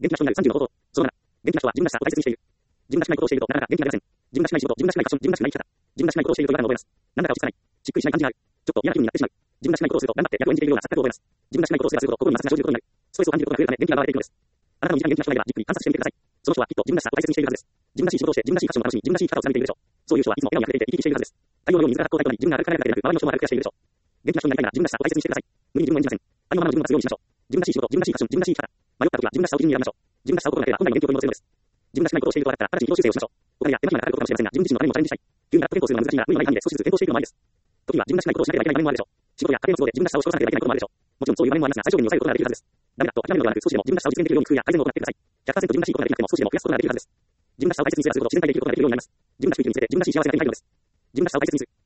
元気な人になる30の方法。その7、元気な人は自分らしさを大切にしている。自分らしくないことをしていると、なかなか元気が出ません。自分らしくない仕事、自分らしくないファッション、自分らしくない生き方、自分らしくないことをしていると違和感を覚えます。なんだか落ち着かない。しっくりしない感じがある。ちょっと嫌な気分になってしまう。自分らしくないことをすると、頑張って役を演じているような錯覚を覚えます。自分らしくないことをすればするほど、心に摩擦が生じることになる。ストレスを感じることが増えるため、元気が奪われていくのです。あなたの身近に元気な人がいれば、じっくり観察してみてください。その人はきっと自分らしさを大切にしているはずです。自分らしい仕事をして、自分らしいファッションを楽しみ、自分らしい生き方を貫いているでしょう。そういう人はいつも笑顔に溢れていて、生き生きしているはずです。太陽のように水が発光体となり、自分が歩く彼らだけでなく、周りの人も歩く暮らしているでしょう。元気な人になりたいなら、自分らしさを大切にしてください。無理に自分を演じません。ありのままの自分が強いにしましょう。自分らしい仕事、自分らしいファッション、自分らしい生き方。迷った時は自分らしさを基準に選びましょう。自分らしさを心がければ、本来の元気を取り戻せるのです。自分らしくないことをしていると分かったら、直ちに軌道修正をしましょう。お金や手間暇がかかることかもしれませんが、自分自身のためにもチャレンジしたい。急にガッと変更するのは難しいなら、無理のない範囲で少しずつ変更していくのもありです。時には自分らしくないことをしなければいけない場面もあるでしょう。仕事や家庭の都合で自分らしさを消さなければいけないこともあるでしょう。もちろんそういう場面もありますが、最小限に抑えることができるはずです。ダメだと諦めるのではなく、少しでも自分らしさを実現できるように工夫や改善を行ってください。100% 自分らしいことができなくても少しでも増やすことができるはずです。自分らしさを大切にすればするほど自然体で生きることができるようになります。自分らしく生きるにつれて自分らしい幸せが手に入るのです。自分らしさを大切にする。